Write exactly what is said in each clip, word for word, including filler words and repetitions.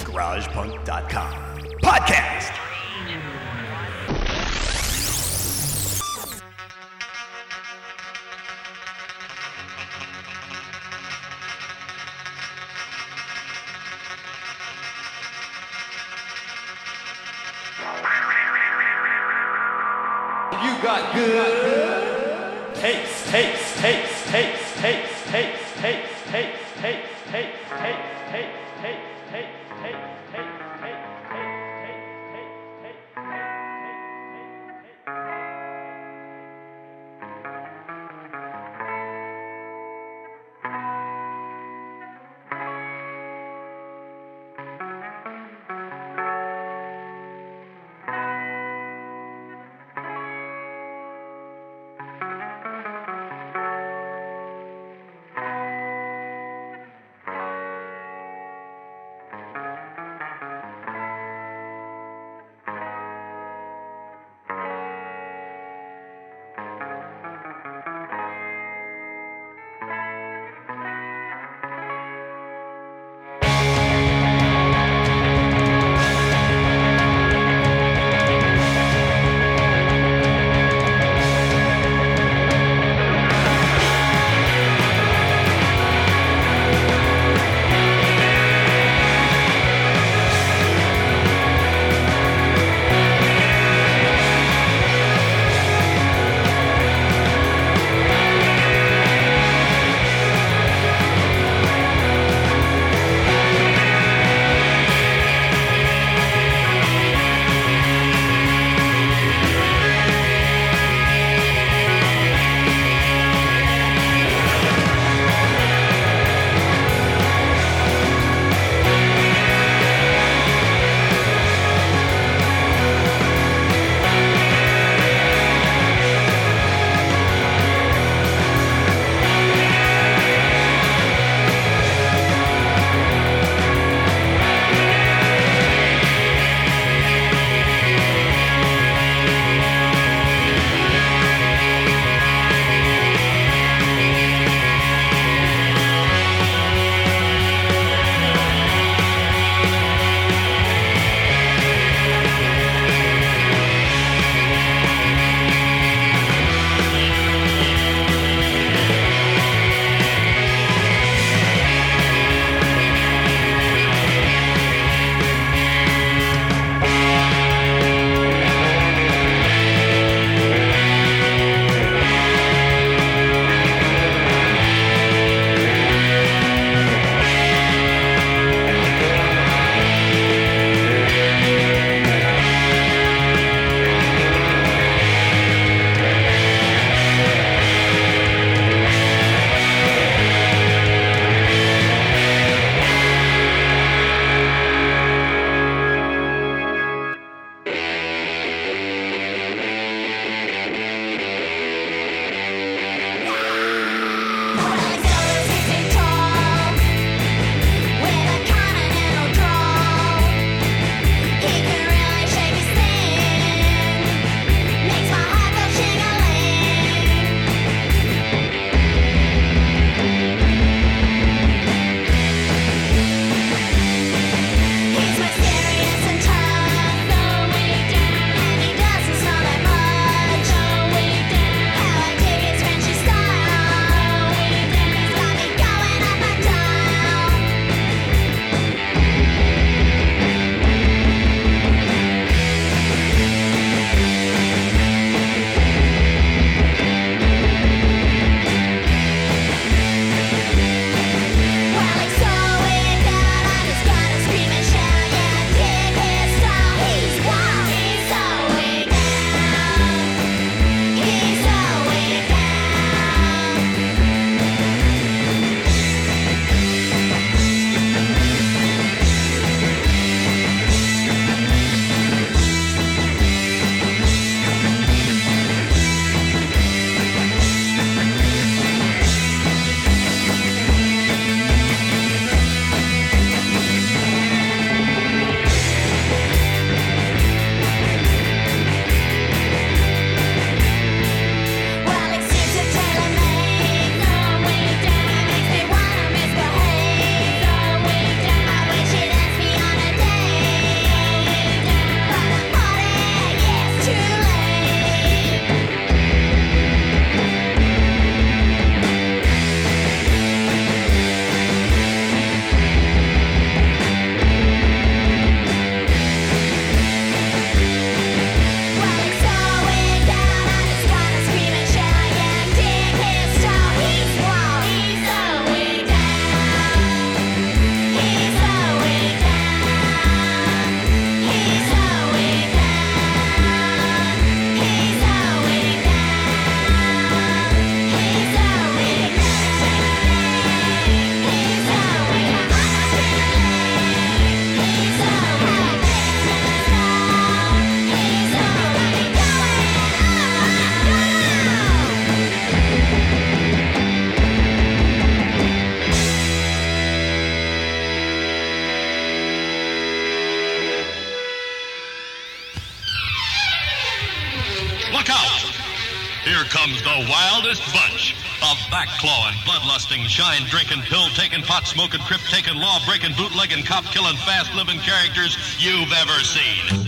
garage punk dot com. Podcast! You got good taste, taste, taste, taste, taste, taste, taste, taste, taste, taste, taste, taste, taste, taste, taste, taste, taste. Look out! Here comes the wildest bunch of back-clawing, bloodlusting, shine-drinking, pill-taking, pot-smoking, crip-taking, law-breaking, bootlegging, cop-killing, fast-living characters you've ever seen.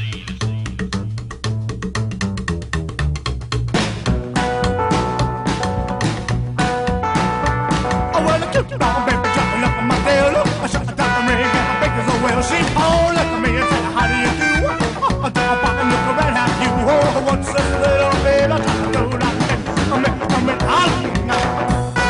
She oh, look at me and said, how do you do? Oh, down back and look around at you. Oh, what's this little bit of time? No, not me. I'm in, I'm in, I'm now.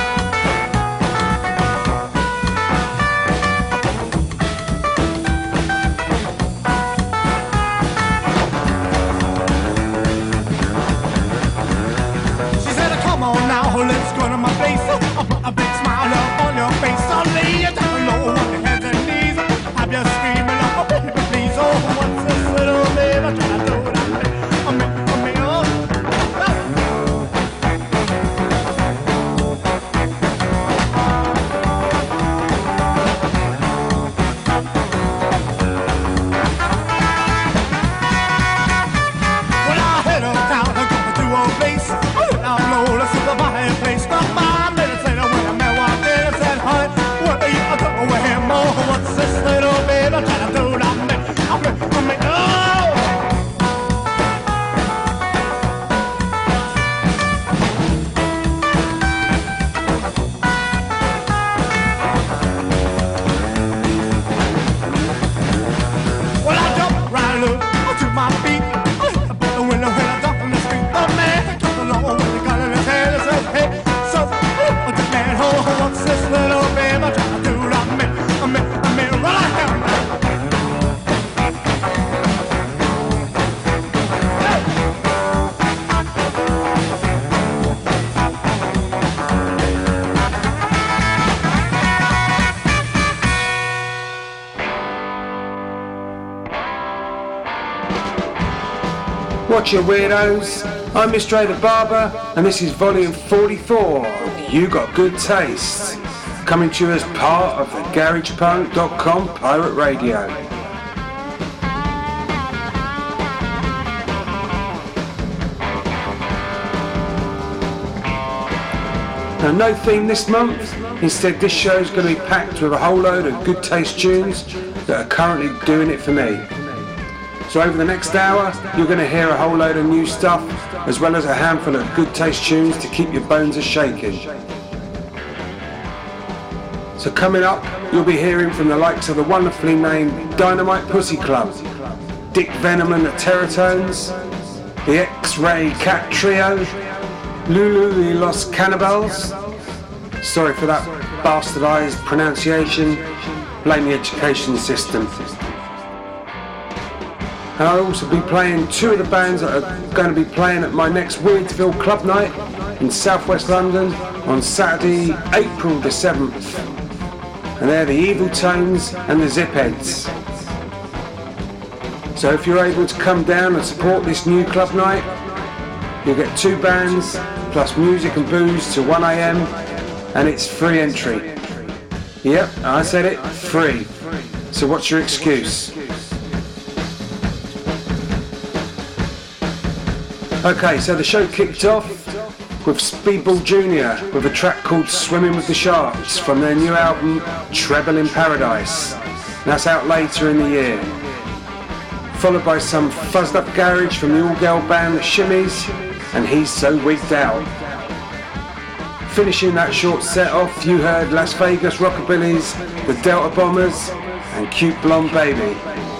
She said, come on now, let's go to my place. I'll put a big smile up on your face. I'll lay you down low on your hands and knees. You're screaming, oh, baby, please, oh, what's this little baby? I try to do it, I'm in, I'm in, oh, well, I head uptown, I go to a place, I went out low, let's see the buying place, but five minutes later, when I met one day, I said, honey, what are you doing with him, oh, what's this little baby? I try to do it, I'm in, I'm in, I'm in, oh! Well, I jumped right up to my feet. I hit the bottom window when I jumped in the street. The man took along with the gun in his hand and says, hey, so, what's the man, oh, what's this little baby? I try to do it, I'm in, I'm in, I'm in, right now. Watch your weirdos. I'm Mister Ada Barber, and this is volume forty-four of You Got Good Taste, coming to you as part of the garage punk dot com pirate radio. Now, no theme this month. Instead, this show is going to be packed with a whole load of good taste tunes that are currently doing it for me. So over the next hour, you're going to hear a whole load of new stuff, as well as a handful of good taste tunes to keep your bones a-shaking. So coming up, you'll be hearing from the likes of the wonderfully named Dynamite Pussy Club, Dick Venom and the Terratones, the X-Ray Cat Trio, Lulu y Los Cannibals, sorry for that bastardized pronunciation, blame the education system. And I'll also be playing two of the bands that are going to be playing at my next Weirdsville Club Night in southwest London on Saturday, April the seventh. And they're the Evil Tones and the Zipheads. So if you're able to come down and support this new club night, you'll get two bands plus music and booze till one a.m. and it's free entry. Yep, I said it, free. So what's your excuse? Okay, so the show kicked off with Speedball Junior with a track called Swimming with the Sharks from their new album Treble in Paradise. That's out later in the year. Followed by some fuzzed up garage from the all-girl band The Shimmies and He's So Wigged Out. Finishing that short set off, you heard Las Vegas Rockabillys, the Delta Bombers and Cute Blonde Baby.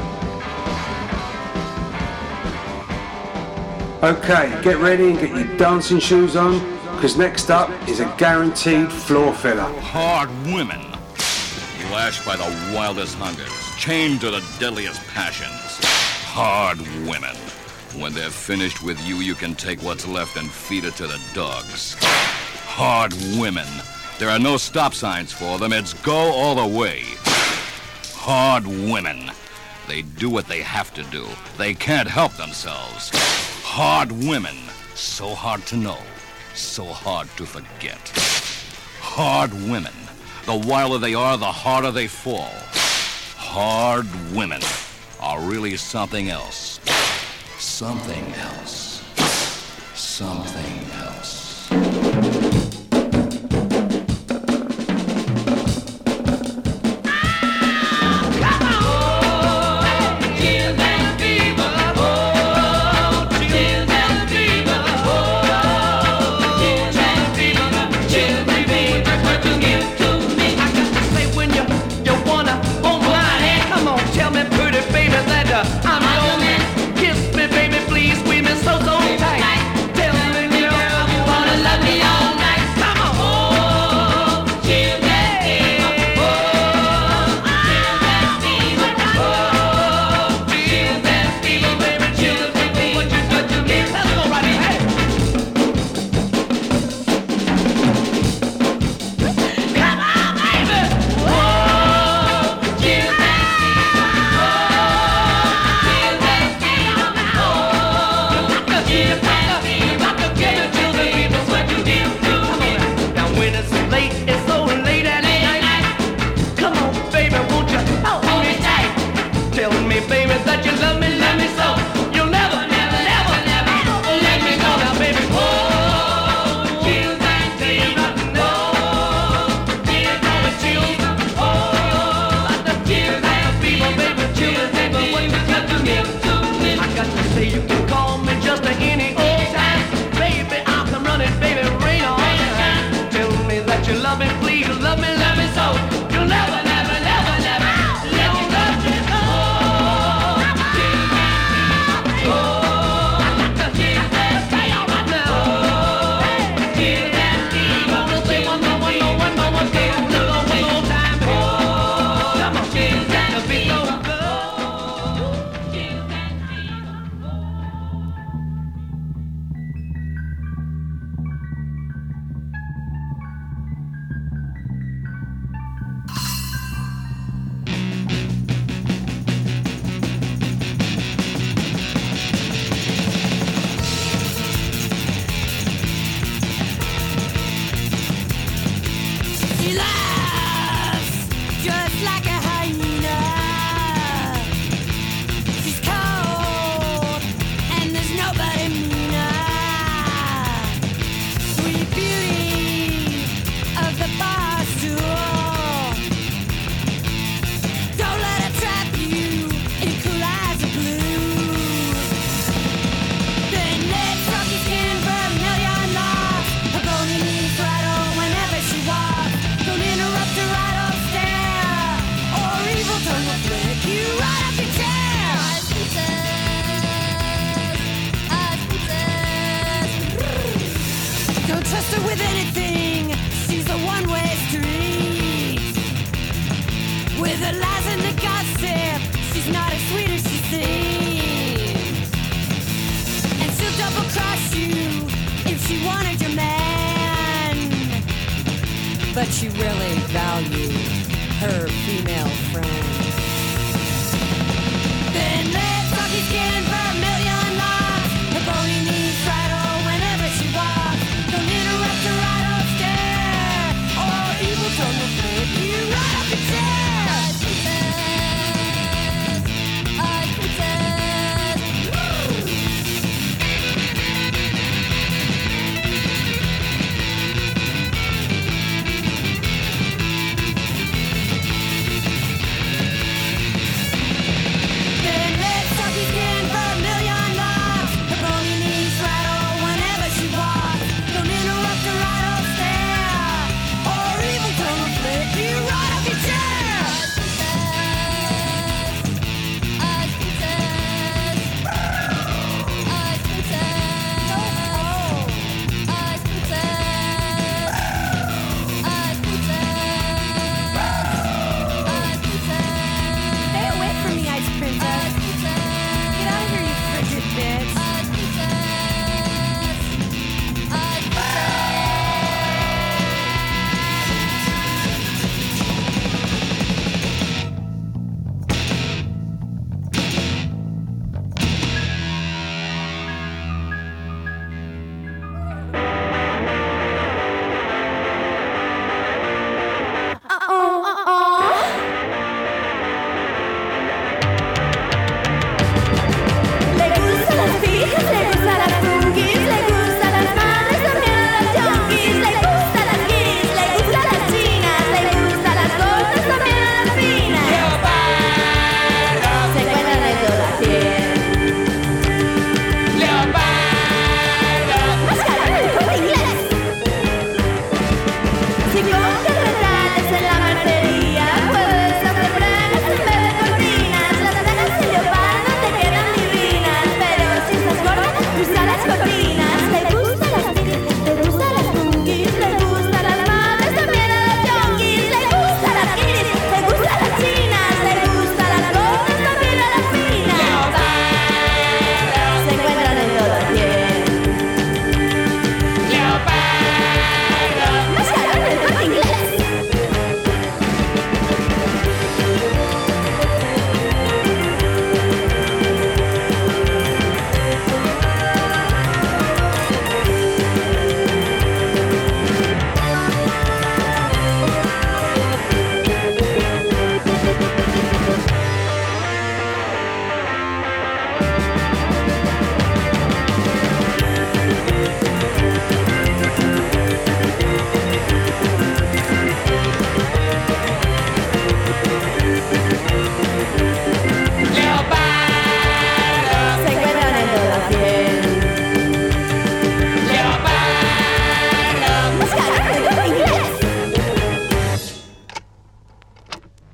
Okay, get ready and get your dancing shoes on, because next up is a guaranteed floor filler. Hard women, lashed by the wildest hungers, chained to the deadliest passions. Hard women. When they're finished with you, you can take what's left and feed it to the dogs. Hard women. There are no stop signs for them. It's go all the way. Hard women. They do what they have to do. They can't help themselves. Hard women, so hard to know, so hard to forget. Hard women, the wilder they are, the harder they fall. Hard women are really something else. Something else. something else. But she really valued her female friends. Then let's talk his skin for a million laughs. Her bony knees rattle whenever she walks. Don't interrupt her right or stare, or evil tongue will flip you right off your chair. Us princess, us princess. Then let's talk his skin for a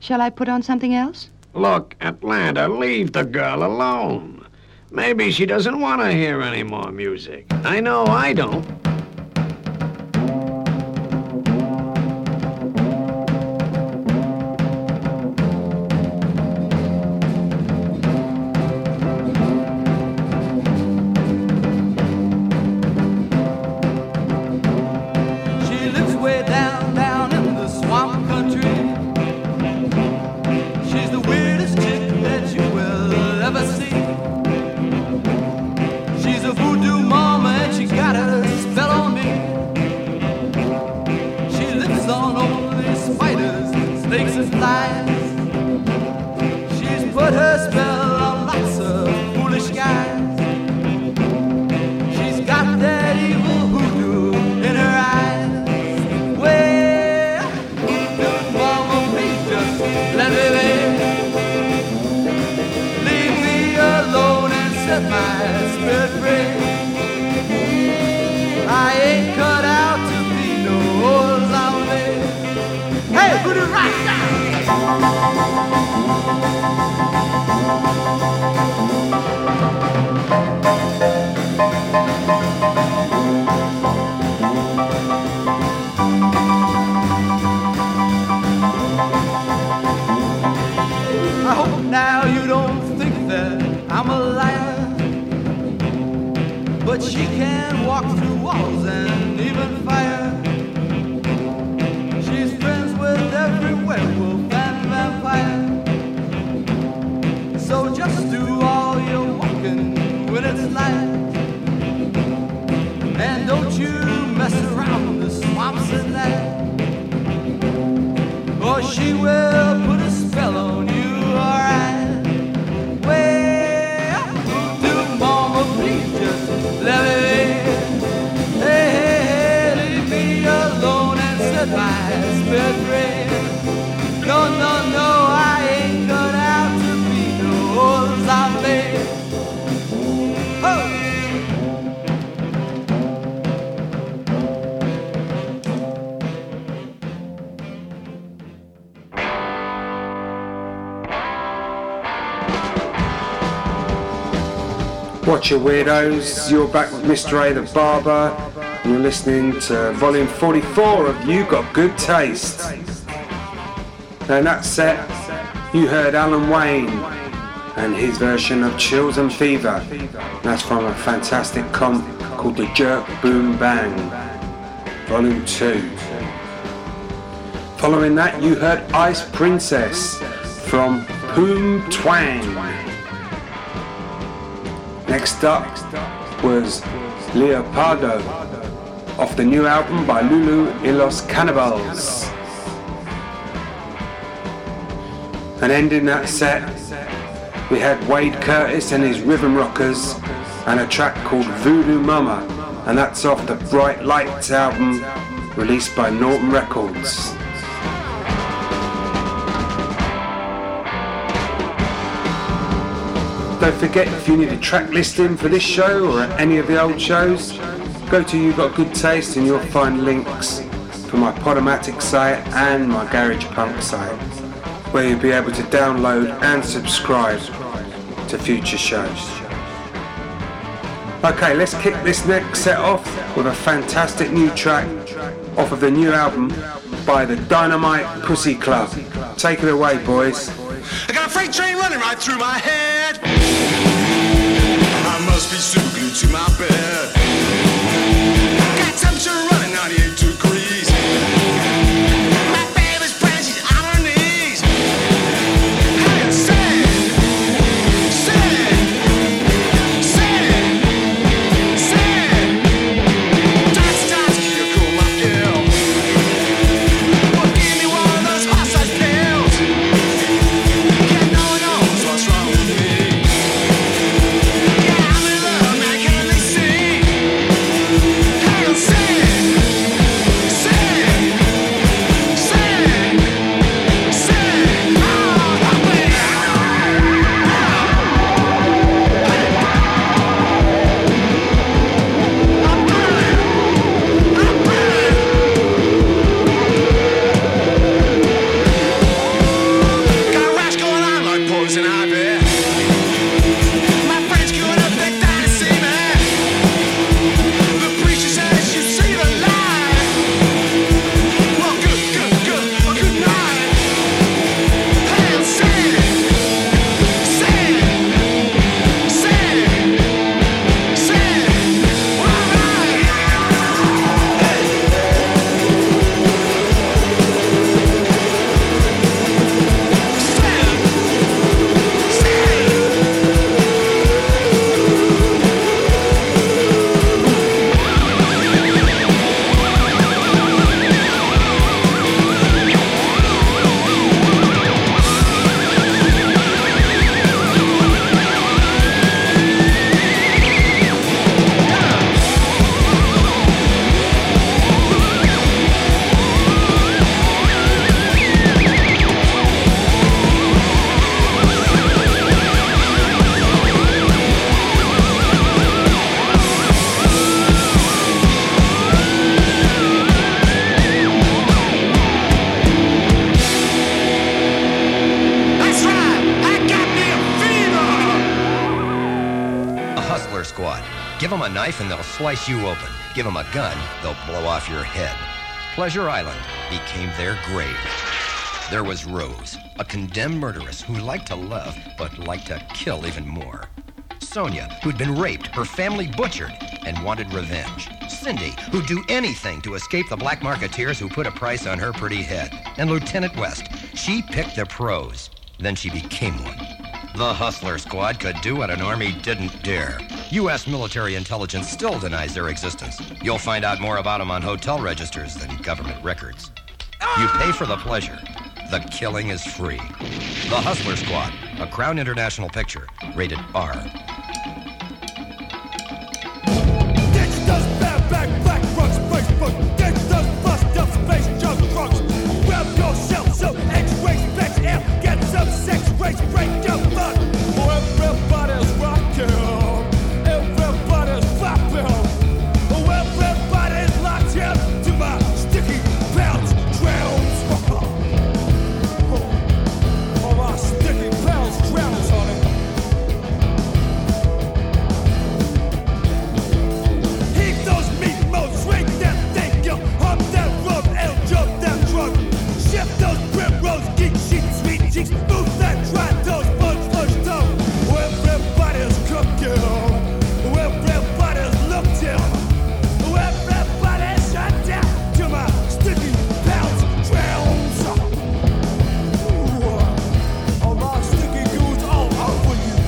Shall I put on something else? Look, Atlanta, leave the girl alone. Maybe she doesn't want to hear any more music. I know I don't. Watch your weirdos, you're back with Mister A the Barber, and you're listening to volume forty-four of You Got Good Taste. Now in that set, you heard Alan Wayne and his version of Chills and Fever. That's from a fantastic comp called The Jerk Boom Bang, volume two. Following that, you heard Ice Princess from Poom Twang. Next up was Leopardo off the new album by Lulu y Los Cannibals. And ending that set, we had Wade Curtis and his Rhythm Rockers and a track called Voodoo Mama, and that's off the Bright Lights album released by Norton Records. Don't forget, if you need a track listing for this show or any of the old shows, go to You Got Good Taste and you'll find links for my Podomatic site and my Garage Punk site, where you'll be able to download and subscribe to future shows. Okay, let's kick this next set off with a fantastic new track off of the new album by the Dynamite Pussy Club. Take it away, boys. I got a freight train running right through my head. I must be super glued to my bed. Got temperature running ninety-eight degrees. My baby's praying, she's on her knees. Hey, say, say, say, say. Dance, dance, keep you cool, my girl. Well, give me one of those hot-sauce pills. Yeah, no one knows what's wrong with me. Yeah, I'm in love, man, can't they see? Squad. Give them a knife and they'll slice you open. Give them a gun, they'll blow off your head. Pleasure Island became their grave. There was Rose, a condemned murderess who liked to love, but liked to kill even more. Sonia, who'd been raped, her family butchered, and wanted revenge. Cindy, who'd do anything to escape the black marketeers who put a price on her pretty head. And Lieutenant West, she picked the pros. Then she became one. The Hustler Squad could do what an army didn't dare. U S military intelligence still denies their existence. You'll find out more about them on hotel registers than government records. You pay for the pleasure. The killing is free. The Hustler Squad, a Crown International picture, rated R. Gangsters, bareback, black rocks, Facebook. Gangsters, bust up, space junk trucks. Grab yourself some X-ray specs, F, get some sex race, break your butt. Oh, everybody's rocking, everybody's popping. Oh, everybody's locked in to my sticky pounds, drowns. Oh, my sticky pounds, drowns, honey. Heat those meatballs, swing that thing, yo. Hop that rope and jump that truck. Shift those primrose, geek sheets, sweet cheeks. Move that dry toes, punch, punch, toe. Everybody's cooking. Everybody's looked in. Everybody's shut down to my sticky pounds, drowns. Ooh, all my sticky goons all over you.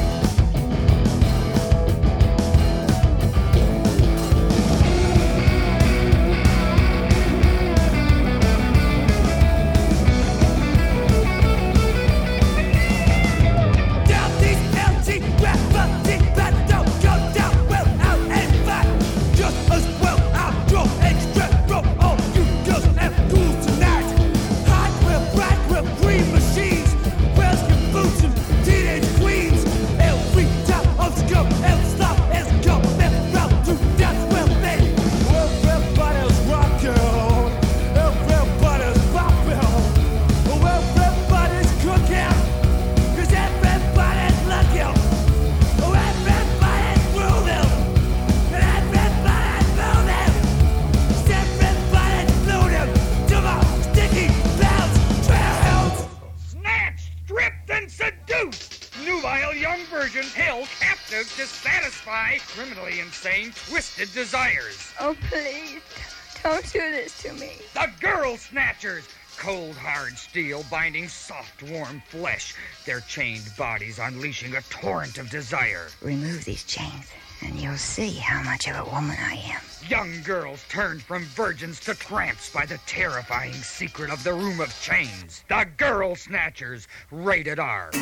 Down these empty gravity paths don't go down well out and back. Just as well I drove extra rope on you girls and fools tonight. Hot with black with green machines, Western boots and teenage queens. Every time I'm scum and stop is coming round to death with me. Everybody's rocking, everybody's popping, everybody's cooking. Cause everybody's looking, oh, everybody's moving, and everybody's moving, cause everybody's looting to my sticky pounds, drowns. Snatched, stripped, and seduced! Nubile young virgin held captive to satisfy criminally insane, twisted desires. Oh, please, don't do this to me. The Girl Snatchers! Cold, hard steel binding soft, warm flesh. Their chained bodies unleashing a torrent of desire. Remove these chains, and you'll see how much of a woman I am. Young girls turned from virgins to tramps by the terrifying secret of the Room of Chains. The Girl Snatchers, rated R.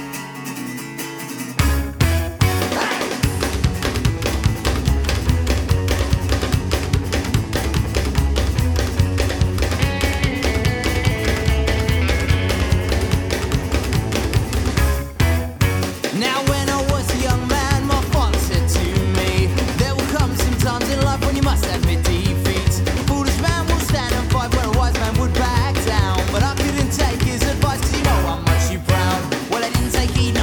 Now when I was a young man, my father said to me, there will come some times in life when you must admit defeat. A foolish man will stand and fight where a wise man would back down. But I couldn't take his advice cause you know how much you frown. Well, I didn't take heed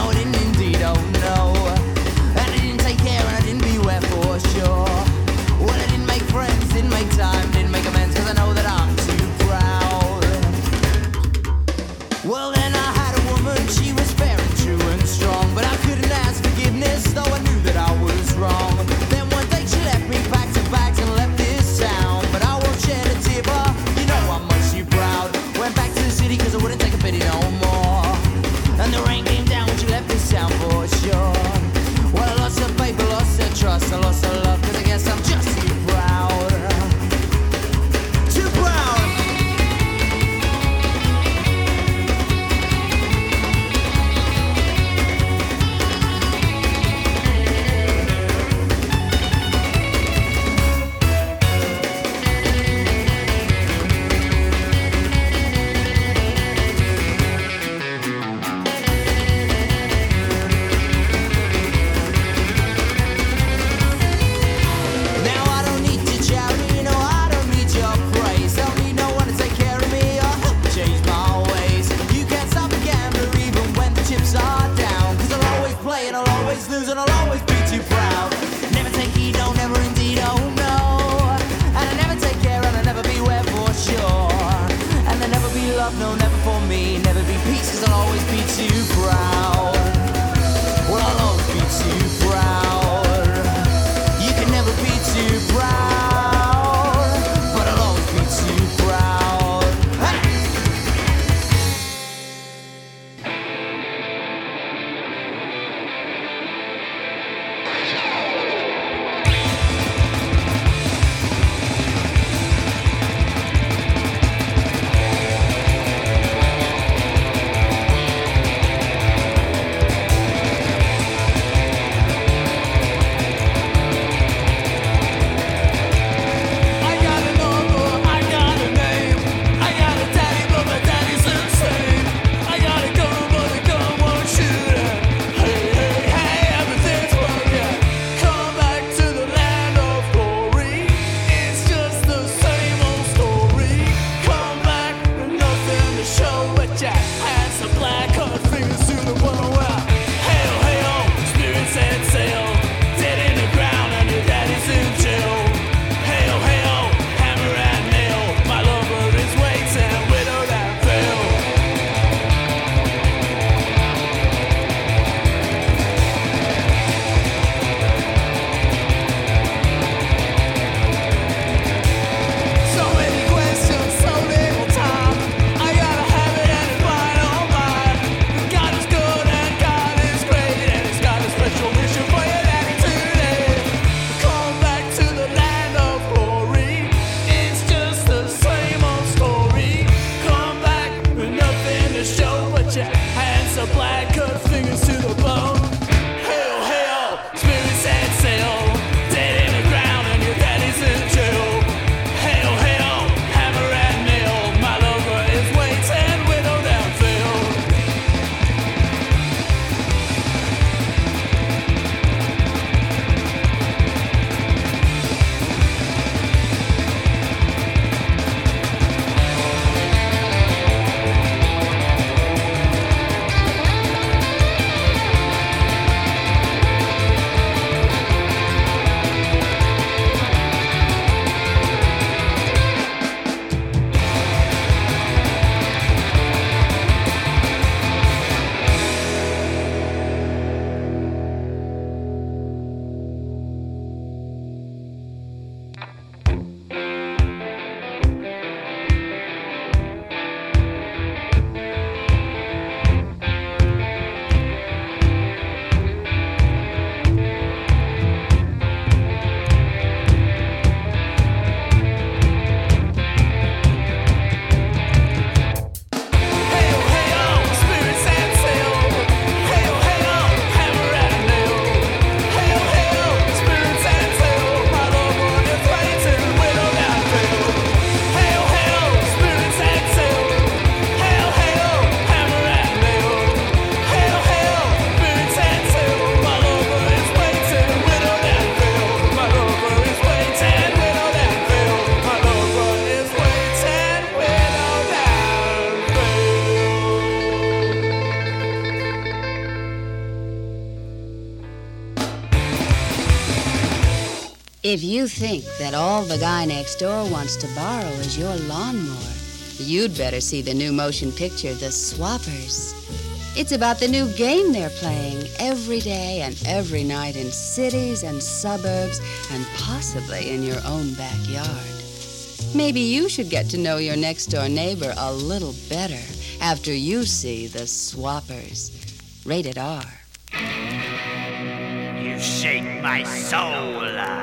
proud, but I'll always be too proud. Hey! I got a number, I got a name. I got a daddy, but my daddy's insane. I got a gun, but the gun won't shoot it. Hey, hey, hey, everything's broken. Come back to the land of glory. It's just the same old story. Come back with nothing to show but your hands are black, cut fingers to the bone. Well, hail, hail, spirits set sail. Dead in the ground and your daddy's in jail. Hail, hail, hammer and nail. My lover is waiting, widowed and veiled. So many questions, so little time. I gotta have it and it's mine, all mine. God is good and God is great, and He's got a special mission for your daddy today. Come back to the land of glory. It's just the same old story. Come back with nothing to show but your hands are black, cut fingers to the bone. Hail, hail, spirits set sail. Dead in the ground and your daddy's in jail. Hail, hail, hammer and nail. My lover is waiting, widowed and veiled. Hail, hail, spirits set sail. Hail, hail, hammer and nail. Hail, hail, spirits set sail. My lover is waiting, widowed and veiled. Hail, hail, spirits set sail. Hail, hail, hammer and nail. Hail, hail, spirits set sail. My lover is waiting, widowed and veiled. My lover is waiting, widowed and veiled. My lover is waiting, widowed and veiled. If you think that all the guy next door wants to borrow is your lawnmower, you'd better see the new motion picture, The Swappers. It's about the new game they're playing every day and every night in cities and suburbs and possibly in your own backyard. Maybe you should get to know your next door neighbor a little better after you see The Swappers. Rated R. You shake my soul.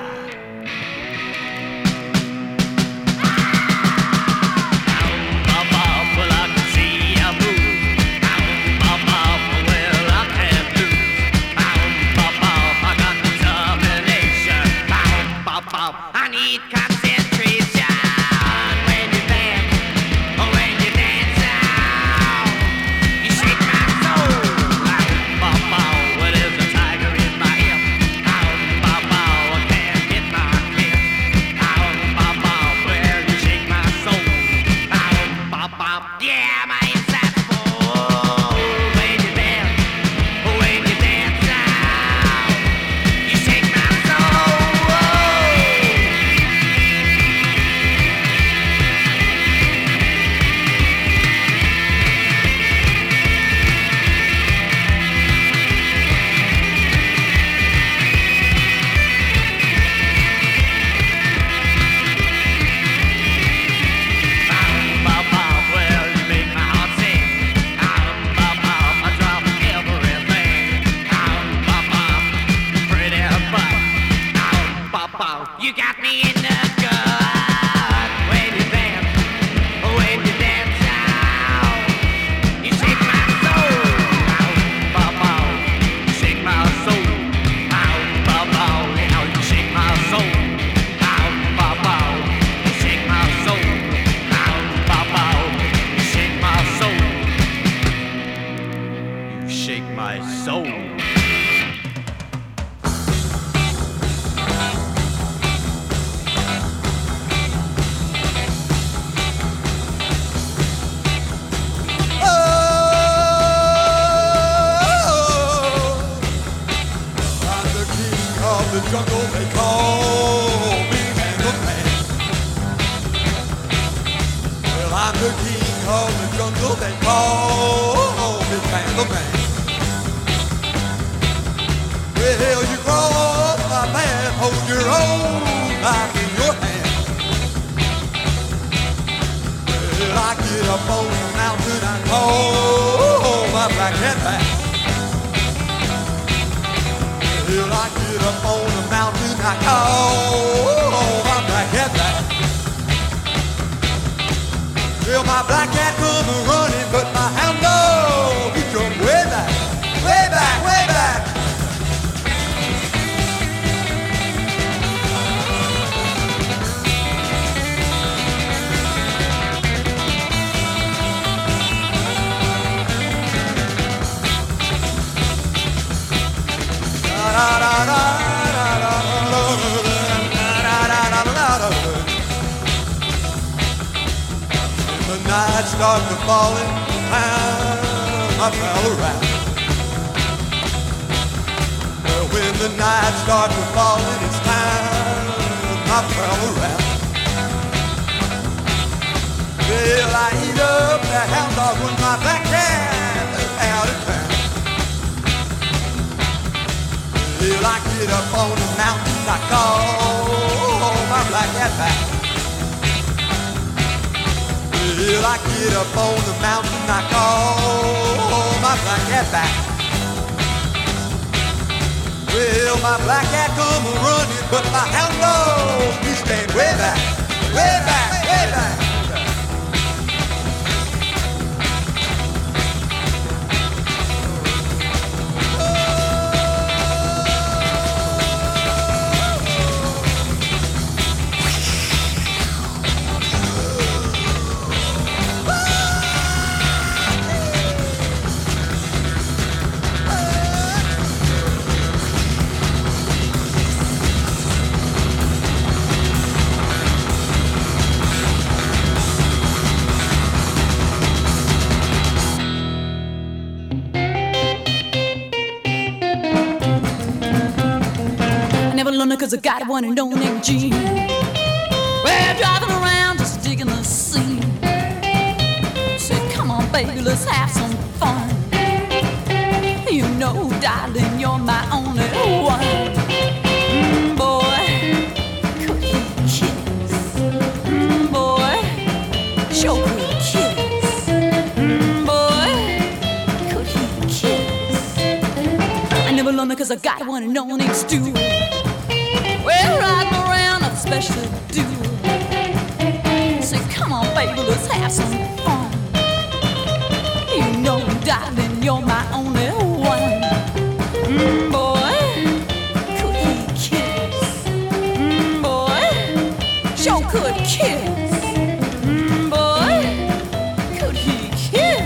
I need concentration when you dance, when you dance out. You shake my soul. Well, there's a tiger in my hip. I can't get my kick. Well, you shake my soul. Yeah, my inside full. When you dance, when you dance out. You shake my soul. got me in the gut. When you dance, when you dance out, you shake my soul. Ow, bow, bow. You shake my soul. Ow, bow, bow. Ow, you shake my soul. Ow, bow, bow. You shake my soul. Ow, bow, bow. You shake my soul. You shake my soul. The jungle they call me Panda Man. Well, I'm the king of the jungle they call me Panda Man. Well, you cross my path, hold your own life in your hand. Well, I get up on the mountain, I call my black cat back. Well, I get up on the mountain, I call my black cat back. Well, my black cat come a running, but my hound dog, he come way back, way back, way back. The night starts to falling, I prowl around. Well, when the night starts to falling, it's time I prowl around. Well, I eat up that hound dog when my black cat is out of town. Well, I get up on the mountain, I call my black cat back. Well, I get up on the mountain, I call my black cat back. Well, my black cat come a running, but my hound dog, he stand way back, way back, way back. Cause I got one and don't name Gene. We're driving around just digging the sea. Said, come on, baby, let's have some fun. You know, darling, you're my only one. Mm, boy, could he kiss? Mm, boy, sure could kiss. Mm, boy, could he kiss? I never learned cause I got one and no name Stu. We're riding around, nothing special to do. Say, come on, baby, let's have some fun. You know, darling, you're my only one. Mm, boy, could he kiss? Mm, boy, sure could kiss. Mm, boy, could he kiss?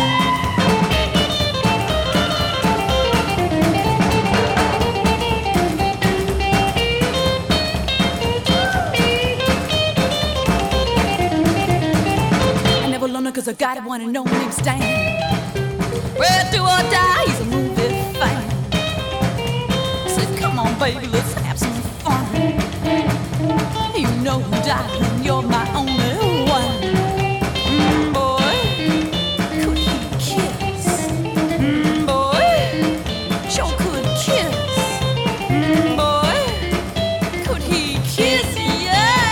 Cause I got one and no name Stan. Well, do or die, he's a movie fan. Said, come on, baby, let's have some fun. You know, darling, you're my only one. Mm, boy, could he kiss? Mm, boy, sure could kiss. Mm, boy, could he kiss? Yeah.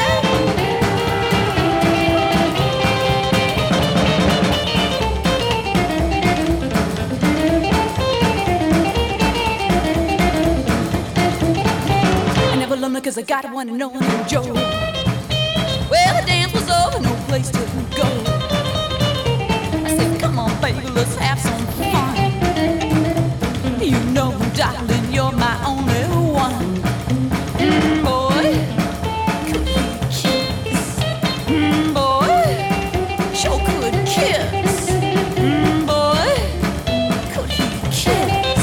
Cause I got one and only Joe. Well, the dance was over, no place to go. I said, come on, baby, let's have some fun. You know, darling, you're my only one. Mm, boy, could he kiss? Mm, boy, sure could kiss. Mm, boy, could he kiss?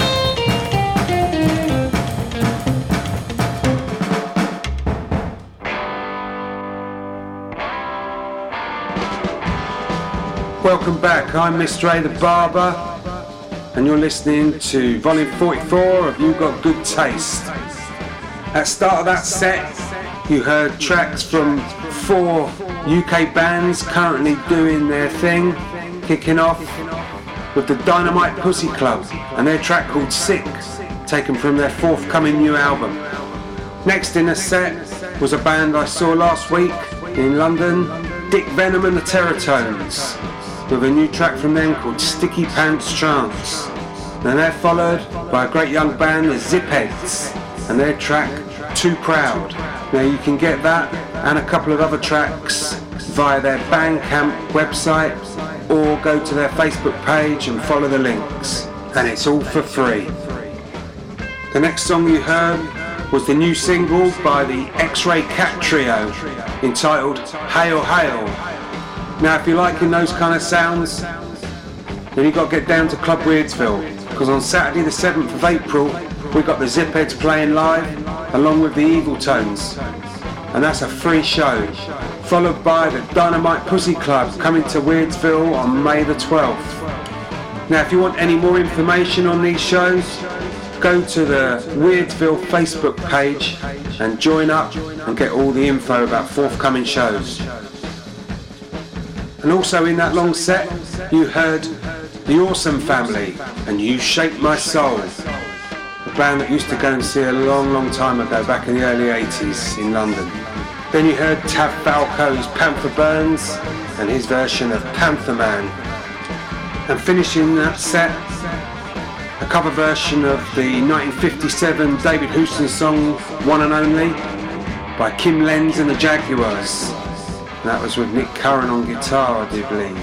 Welcome back, I'm Mister A the Barber, and you're listening to volume forty-four of You Got Good Taste. At the start of that set, you heard tracks from four U K bands currently doing their thing, kicking off with the Dynamite Pussy Club and their track called Sick, taken from their forthcoming new album. Next in the set was a band I saw last week in London, Dick Venom and the Terratones, with a new track from them called Sticky Pants Trance. Then they're followed by a great young band, the Zipheads, and their track Too Proud. Now you can get that and a couple of other tracks via their Bandcamp website or go to their Facebook page and follow the links, and it's all for free. The next song you heard was the new single by the X-Ray Cat Trio entitled Hail Hail. Now if you're liking those kind of sounds, then you've got to get down to Club Weirdsville, because on Saturday the seventh of April we got the Zipheads playing live along with the Evil Tones, and that's a free show, followed by the Dynamite Pussy Club coming to Weirdsville on May the twelfth. Now if you want any more information on these shows, go to the Weirdsville Facebook page and join up and get all the info about forthcoming shows. And also in that long set, you heard The Awesome Family and You Shape My Soul, a band that used to go and see a long, long time ago, back in the early eighties in London. Then you heard Tav Falco's Panther Burns and his version of Panther Man. And finishing that set, a cover version of the nineteen fifty-seven David Houston song One and Only by Kim Lenz and the Jaguars. That was with Nick Curran on guitar, I do believe.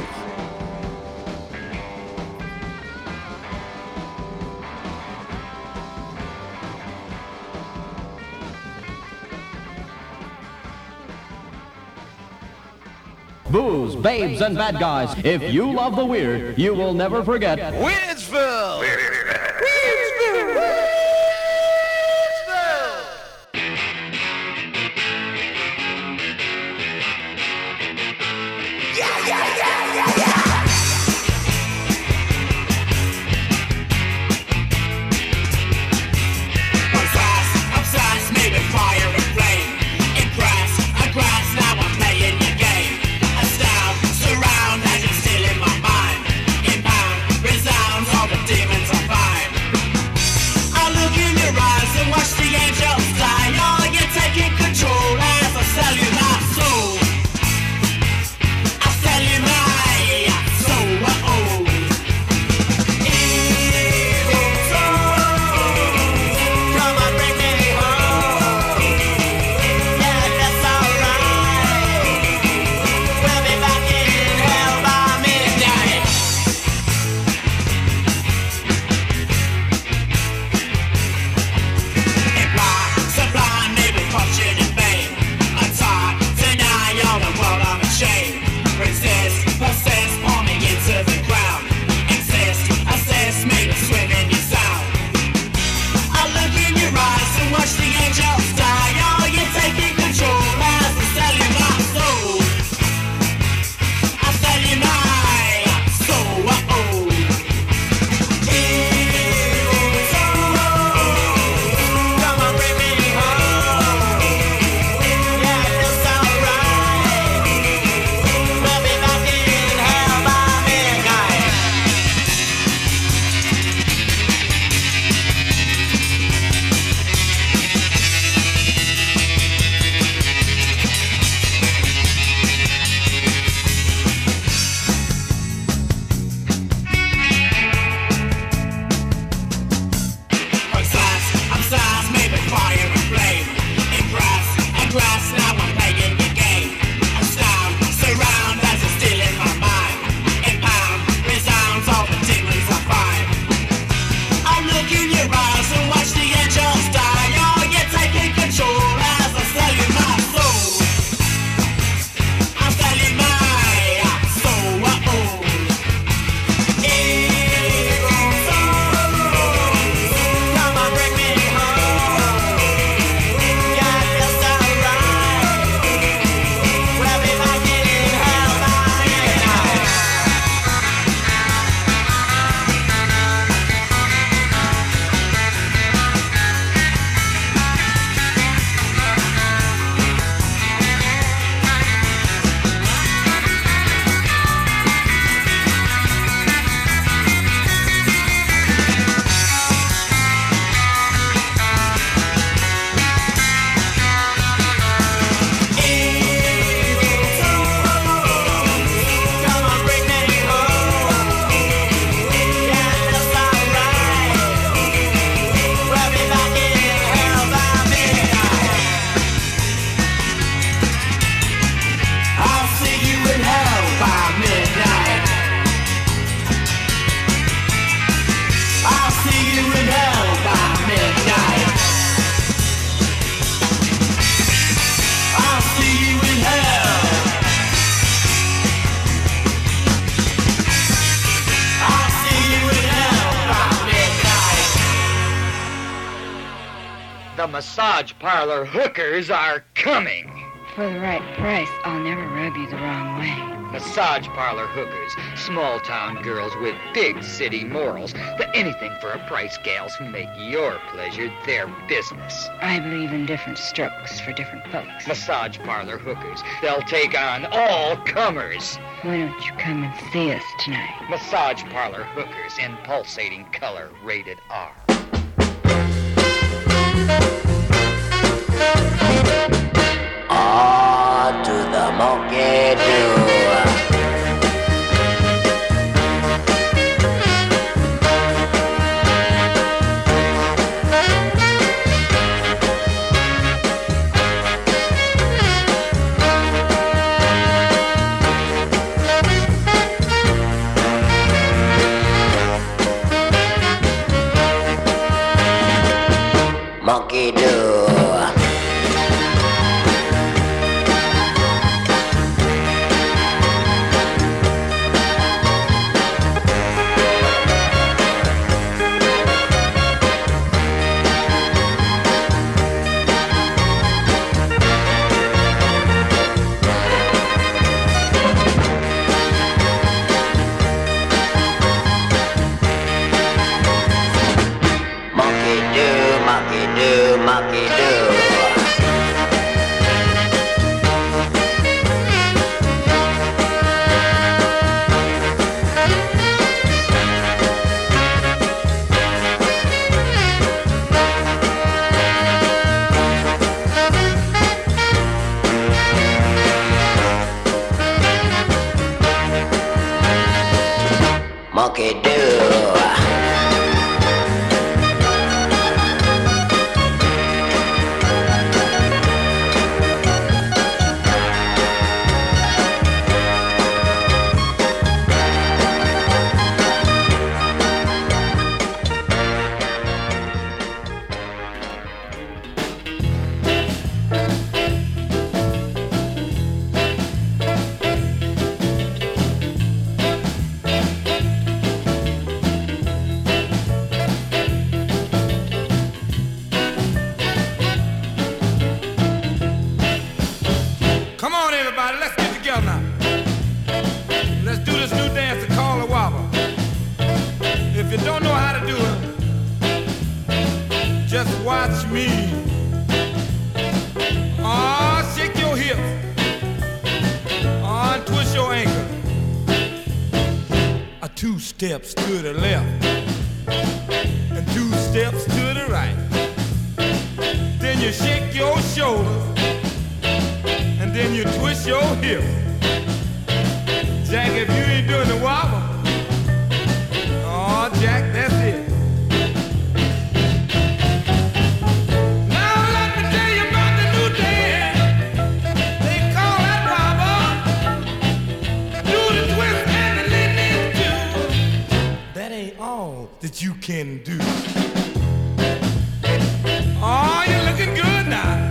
Booze, babes, and bad guys. If you love the weird, you will never forget Weirdsville! Weirdsville! Yeah, yeah, yeah, yeah, yeah! Obsessed, obsessed, maybe fire and flame. Impressed, aggressed, now I'm playing your game. Astound, surround, legend still in my mind. Inbound, resounds, all the demons are found. The massage parlor hookers are coming. For the right price, I'll never rub you the wrong way. Massage parlor hookers, small town girls with big city morals, the anything for a price gals who make your pleasure their business. I believe in different strokes for different folks. Massage parlor hookers, they'll take on all comers. Why don't you come and see us tonight? Massage parlor hookers in pulsating color, rated R. Ah, to the monkey do. Monkey do. Monkey do. Come on, everybody, let's get together now. Let's do this new dance to call a wobble. If you don't know how to do it, just watch me. Ah, oh, shake your hips. Ah, oh, and twist your ankle. A two steps to the left, and two steps to the right. Then you shake your shoulders. And then you twist your hip. Jack, if you ain't doing the wobble, oh, Jack, that's it. Now let me tell you about the new dance. They call that wobble. Do the twist and the lean too. That ain't all that you can do. Oh, you're looking good now.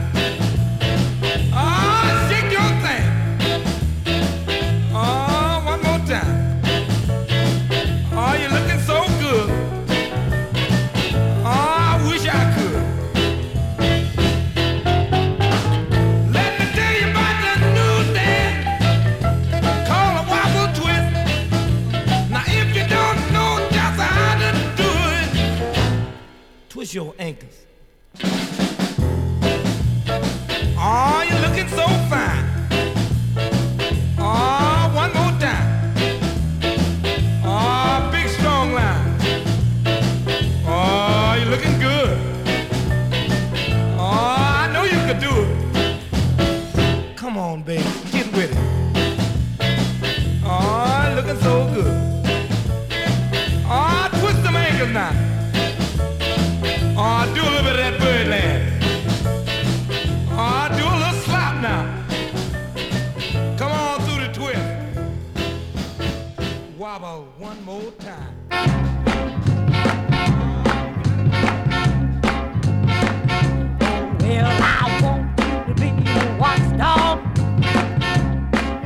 Twist your ankles. Oh, you're looking so fine. Oh, one more time. Oh, big strong line. Oh, you're looking good. Oh, I know you could do it. Come on, baby, get with it. Oh, looking so good. Oh, twist them ankles now. Oh, do a little bit of that birdland. Oh, do a little slap now. Come on through the twist. Wobble one more time. Well, I want you to be the watchdog.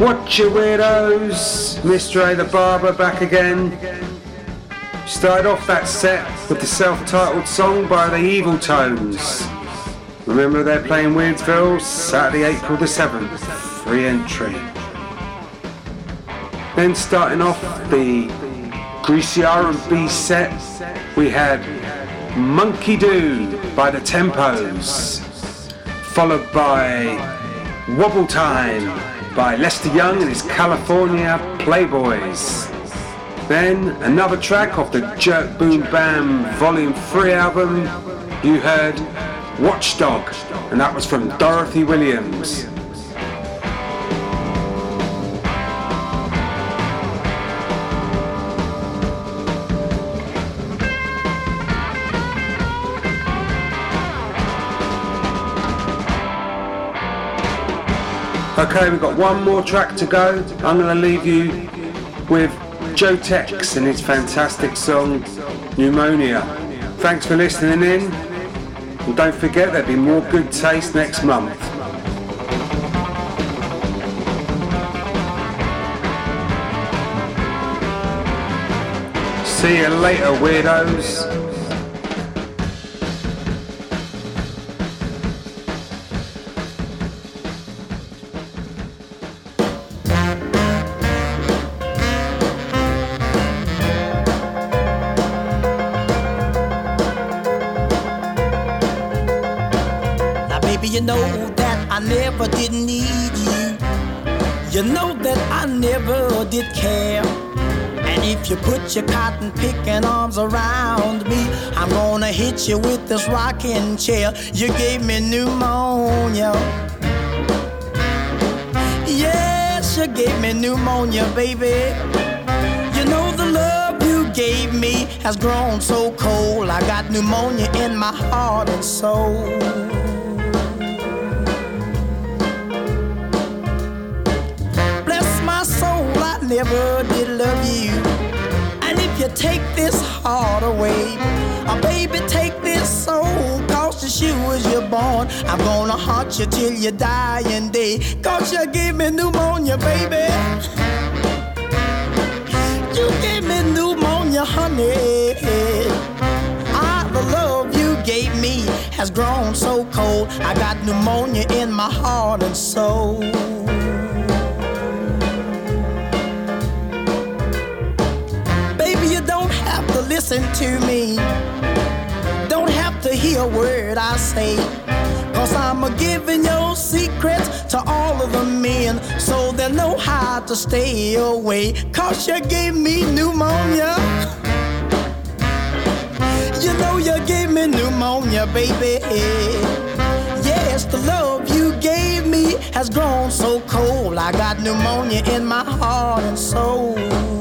Watch your weirdos, Mister A the Barber back again. Started off that set with the self-titled song by the Evil Tones. Remember they're playing Weirdsville, Saturday, April the seventh, free entry. Then starting off the greasy R and B set, we had Monkey Do by the Tempos, followed by Wobble Time by Lester Young and his California Playboys. Then another track off the Jerk Boom Bam Volume three album, you heard Watchdog, and that was from Dorothy Williams. Okay, we've got one more track to go. I'm going to leave you with Joe Tex and his fantastic song, Pneumonia. Thanks for listening in. And don't forget, there'll be more good taste next month. See you later, weirdos. You know that I never did need you. You know that I never did care. And if you put your cotton picking arms around me, I'm gonna hit you with this rocking chair. You gave me pneumonia. Yes, you gave me pneumonia, baby. You know the love you gave me has grown so cold. I got pneumonia in my heart and soul. Never did love you. And if you take this heart away, oh baby, take this soul, cause the shoes you're born, I'm gonna haunt you till you die and day. Cause you gave me pneumonia, baby. You gave me pneumonia, honey. Ah, the love you gave me has grown so cold. I got pneumonia in my heart and soul. Listen to me, don't have to hear a word I say, cause I'm a giving your secrets to all of the men, so they know how to stay away. Cause you gave me pneumonia. You know you gave me pneumonia, baby. Yes, the love you gave me has grown so cold. I got pneumonia in my heart and soul.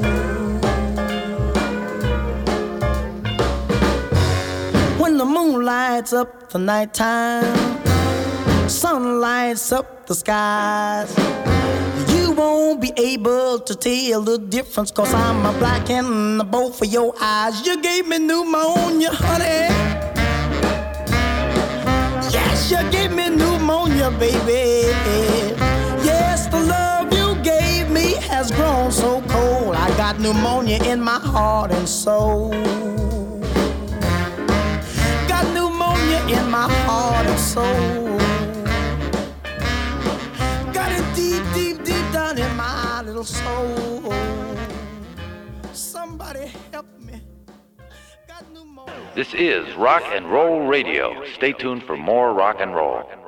When the moon lights up the nighttime, sun lights up the skies, you won't be able to tell the difference, cause I'm a black in both of your eyes. You gave me pneumonia, honey. Yes, you gave me pneumonia, baby. Yes, the love you gave me has grown so cold. I got pneumonia in my heart and soul. In my heart and soul, got it deep, deep, deep down in my little soul. Somebody help me. This is Rock and Roll Radio. Stay tuned for more rock and roll.